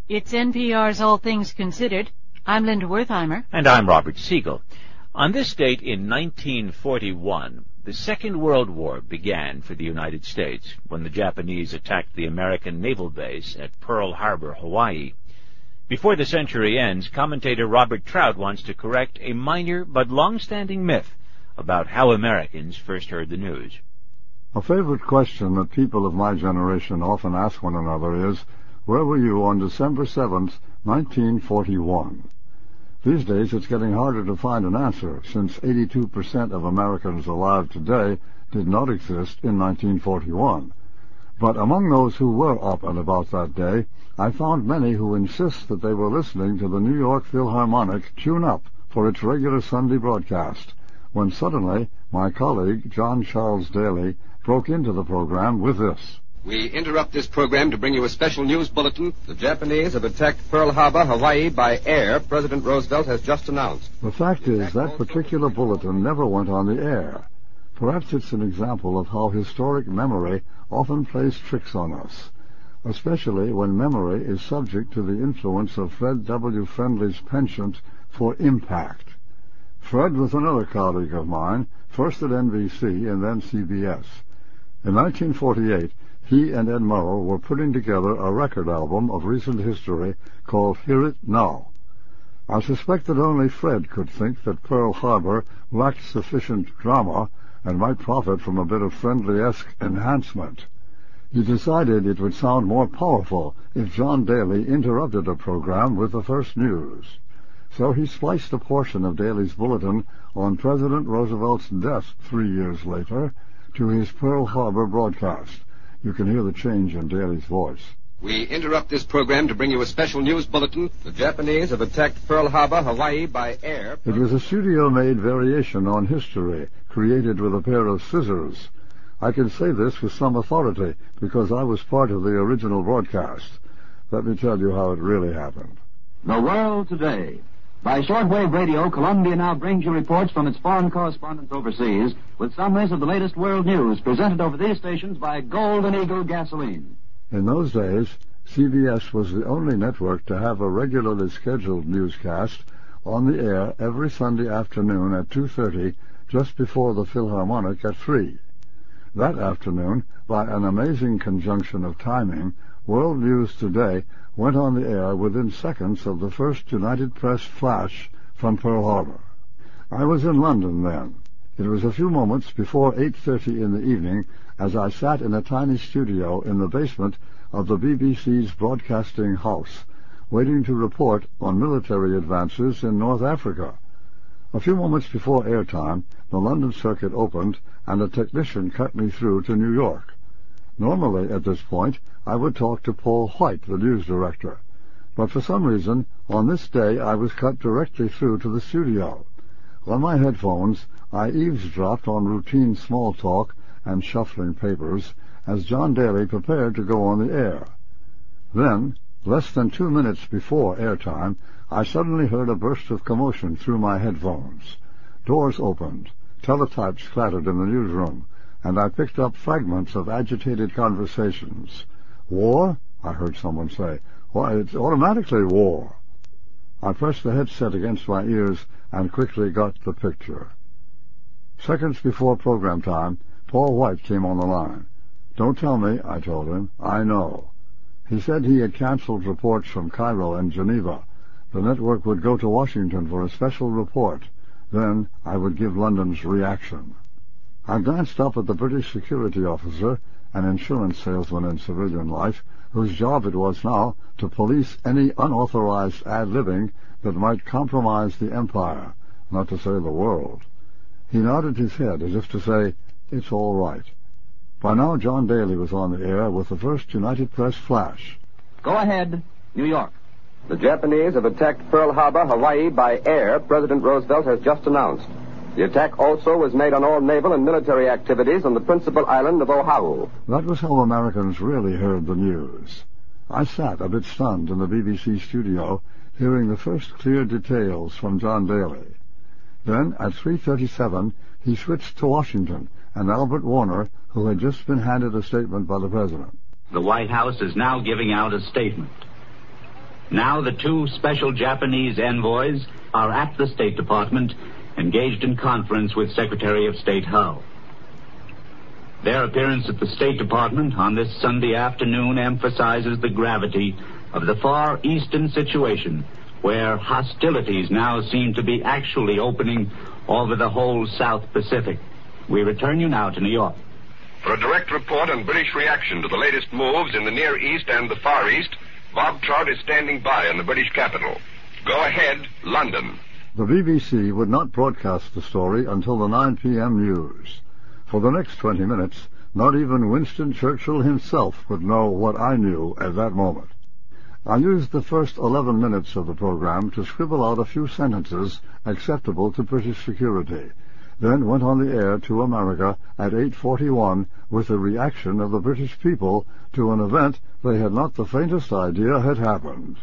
It's NPR's All Things Considered. I'm Linda Wertheimer. And I'm Robert Siegel. On this date in 1941, the Second World War began for the United States when the Japanese attacked the American naval base at Pearl Harbor, Hawaii. Before the century ends, commentator Robert Trout wants to correct a minor but long-standing myth about how Americans first heard the news. A favorite question that people of my generation often ask one another is, where were you on December 7th, 1941? These days it's getting harder to find an answer, since 82% of Americans alive today did not exist in 1941. But among those who were up and about that day, I found many who insist that they were listening to the New York Philharmonic tune up for its regular Sunday broadcast, when suddenly my colleague, John Charles Daly, broke into the program with this. We interrupt this program to bring you a special news bulletin. The Japanese have attacked Pearl Harbor, Hawaii by air, President Roosevelt has just announced. The fact is, that particular bulletin never went on the air. Perhaps it's an example of how historic memory often plays tricks on us, especially when memory is subject to the influence of Fred W. Friendly's penchant for impact. Fred was another colleague of mine, first at NBC and then CBS. In 1948, he and Ed Murrow were putting together a record album of recent history called Hear It Now. I suspect that only Fred could think that Pearl Harbor lacked sufficient drama and might profit from a bit of Friendly-esque enhancement. He decided it would sound more powerful if John Daly interrupted a program with the first news. So he spliced a portion of Daly's bulletin on President Roosevelt's death 3 years later to his Pearl Harbor broadcast. You can hear the change in Daly's voice. We interrupt this program to bring you a special news bulletin. The Japanese have attacked Pearl Harbor, Hawaii by air. It was a studio-made variation on history, created with a pair of scissors. I can say this with some authority, because I was part of the original broadcast. Let me tell you how it really happened. The World Today. By shortwave radio, Columbia now brings you reports from its foreign correspondents overseas with summaries of the latest world news presented over these stations by Golden Eagle Gasoline. In those days, CBS was the only network to have a regularly scheduled newscast on the air every Sunday afternoon at 2:30, just before the Philharmonic at 3. That afternoon, by an amazing conjunction of timing, World News Today went on the air within seconds of the first United Press flash from Pearl Harbor. I was in London then. It was a few moments before 8:30 in the evening as I sat in a tiny studio in the basement of the BBC's broadcasting house, waiting to report on military advances in North Africa. A few moments before airtime, the London circuit opened and a technician cut me through to New York. Normally, at this point, I would talk to Paul White, the news director. But for some reason, on this day, I was cut directly through to the studio. On my headphones, I eavesdropped on routine small talk and shuffling papers as John Daly prepared to go on the air. Then, less than 2 minutes before airtime, I suddenly heard a burst of commotion through my headphones. Doors opened, teletypes clattered in the newsroom, and I picked up fragments of agitated conversations. War? I heard someone say. Why, it's automatically war. I pressed the headset against my ears and quickly got the picture. Seconds before program time, Paul White came on the line. Don't tell me, I told him. I know. He said he had canceled reports from Cairo and Geneva. The network would go to Washington for a special report. Then I would give London's reaction. I glanced up at the British security officer, an insurance salesman in civilian life, whose job it was now to police any unauthorized ad-libbing that might compromise the empire, not to say the world. He nodded his head as if to say, it's all right. By now John Daly was on the air with the first United Press flash. Go ahead, New York. The Japanese have attacked Pearl Harbor, Hawaii by air, President Roosevelt has just announced. The attack also was made on all naval and military activities on the principal island of Oahu. That was how Americans really heard the news. I sat a bit stunned in the BBC studio, hearing the first clear details from John Daly. Then, at 3:37, he switched to Washington and Albert Warner, who had just been handed a statement by the President. The White House is now giving out a statement. Now the two special Japanese envoys are at the State Department, engaged in conference with Secretary of State Howe. Their appearance at the State Department on this Sunday afternoon emphasizes the gravity of the Far Eastern situation, where hostilities now seem to be actually opening over the whole South Pacific. We return you now to New York. For a direct report on British reaction to the latest moves in the Near East and the Far East, Bob Trout is standing by in the British capital. Go ahead, London. The BBC would not broadcast the story until the 9 p.m. news. For the next 20 minutes, not even Winston Churchill himself would know what I knew at that moment. I used the first 11 minutes of the program to scribble out a few sentences acceptable to British security, then went on the air to America at 8:41 with the reaction of the British people to an event they had not the faintest idea had happened.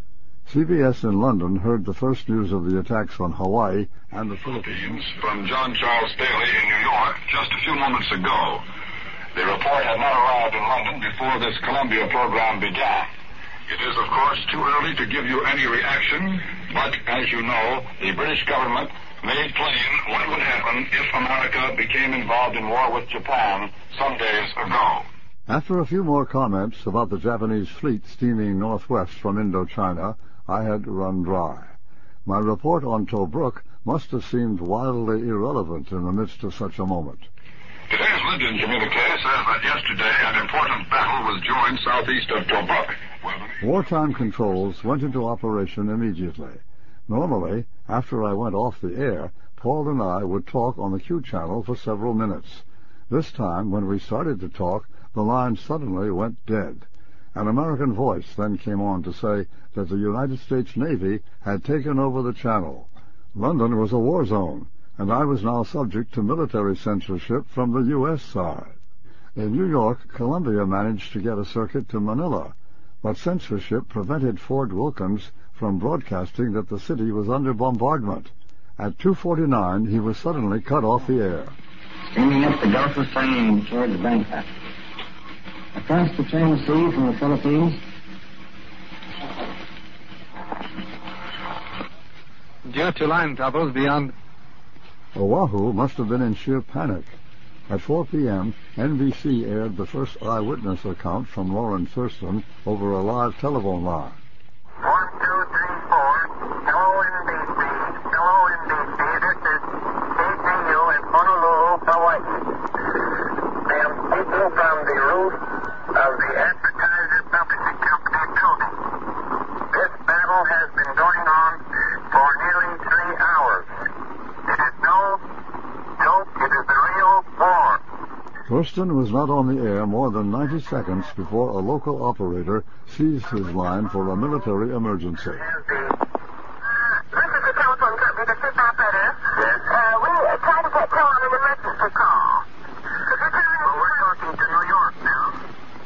CBS in London heard the first news of the attacks on Hawaii and the Philippines from John Charles Daly in New York just a few moments ago. The report had not arrived in London before this Columbia program began. It is, of course, too early to give you any reaction, but, as you know, the British government made plain what would happen if America became involved in war with Japan some days ago. After a few more comments about the Japanese fleet steaming northwest from Indochina, I had run dry. My report on Tobruk must have seemed wildly irrelevant in the midst of such a moment. Today's London communique says that yesterday an important battle was joined southeast of Tobruk. Wartime controls went into operation immediately. Normally, after I went off the air, Paul and I would talk on the Q channel for several minutes. This time, when we started to talk, the line suddenly went dead. An American voice then came on to say that the United States Navy had taken over the channel. London was a war zone, and I was now subject to military censorship from the U.S. side. In New York, Columbia managed to get a circuit to Manila, but censorship prevented Ford Wilkins from broadcasting that the city was under bombardment. At 2:49, he was suddenly cut off the air. Steaming up the Gulf of Siam towards Bangkok. Across the China Sea from the Philippines. Due to line troubles beyond... Oahu must have been in sheer panic. At 4 p.m., NBC aired the first eyewitness account from Lauren Thurston over a live telephone line. 1, 2, 3, 4. Hello, NBC. Hello, NBC. This is KPU in Honolulu, Hawaii. I am speaking from the roof of the Advertiser Publishing Company building. This battle has been going on for nearly 3 hours. It is no joke. It is a real war. Thurston was not on the air more than 90 seconds before a local operator seized his line for a military emergency. This is the telephone company, this is operator. Yes. We tried to get on an emergency call. Could you tell me? Well, we're talking to New York now.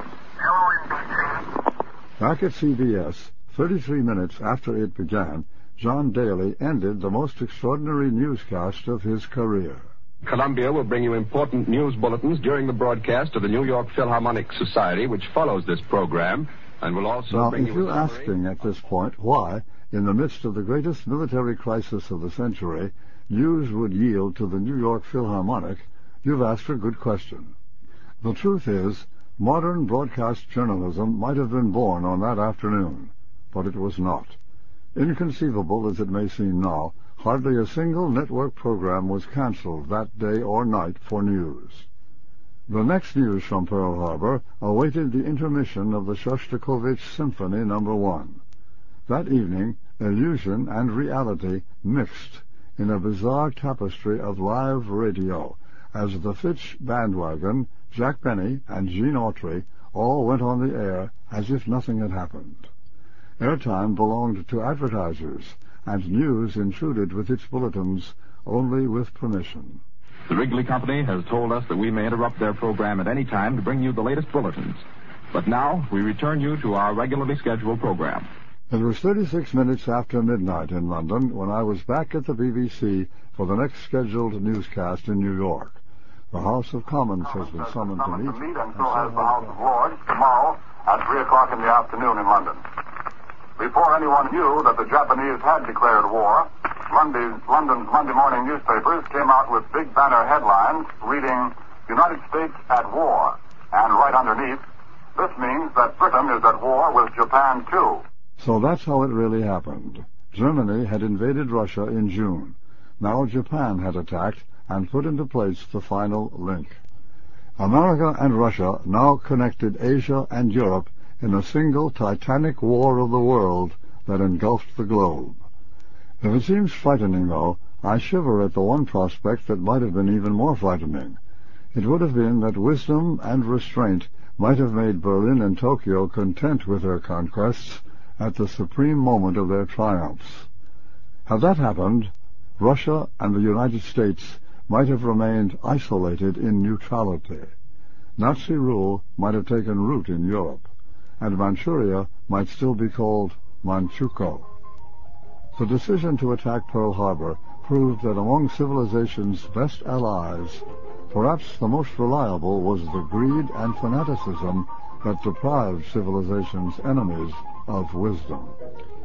Hello, NBC. Back at CBS, 33 minutes after it began, John Daly ended the most extraordinary newscast of his career. Columbia will bring you important news bulletins during the broadcast of the New York Philharmonic Society, which follows this program, and will also now, bring if you... you're asking at this point why, in the midst of the greatest military crisis of the century, news would yield to the New York Philharmonic, you've asked a good question. The truth is, modern broadcast journalism might have been born on that afternoon, but it was not. Inconceivable as it may seem now, hardly a single network program was canceled that day or night for news. The next news from Pearl Harbor awaited the intermission of the Shostakovich Symphony No. 1. That evening, illusion and reality mixed in a bizarre tapestry of live radio as the Fitch bandwagon, Jack Benny, and Gene Autry all went on the air as if nothing had happened. Airtime belonged to advertisers, and news intruded with its bulletins only with permission. The Wrigley Company has told us that we may interrupt their program at any time to bring you the latest bulletins. But now we return you to our regularly scheduled program. It was 36 minutes after midnight in London when I was back at the BBC for the next scheduled newscast in New York. The House of Commons has been summoned to meet, and so has the House of Lords tomorrow at 3 o'clock in the afternoon in London. We before anyone knew that the Japanese had declared war, London's Monday morning newspapers came out with big banner headlines reading, United States at war. And right underneath, this means that Britain is at war with Japan, too. So that's how it really happened. Germany had invaded Russia in June. Now Japan had attacked and put into place the final link. America and Russia now connected Asia and Europe in a single titanic war of the world that engulfed the globe. If it seems frightening, though, I shiver at the one prospect that might have been even more frightening. It would have been that wisdom and restraint might have made Berlin and Tokyo content with their conquests at the supreme moment of their triumphs. Had that happened, Russia and the United States might have remained isolated in neutrality. Nazi rule might have taken root in Europe, and Manchuria might still be called Manchukuo. The decision to attack Pearl Harbor proved that among civilization's best allies, perhaps the most reliable was the greed and fanaticism that deprived civilization's enemies of wisdom.